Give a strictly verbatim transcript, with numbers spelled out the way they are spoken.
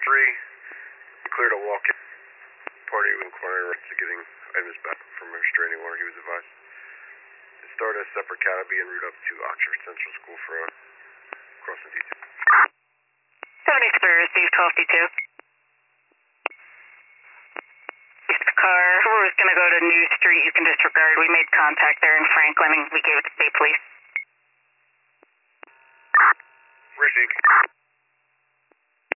three, cleared a walk-in. Party of inquiry rights to getting items back from a restraining order, he was advised. It started a separate canopy en route up to Oxford Central School for a crossing detail. seventy-three, receive twelve D two. This car was going to go to New Street, you can disregard. We made contact there in Franklin and we gave it to state police. Received.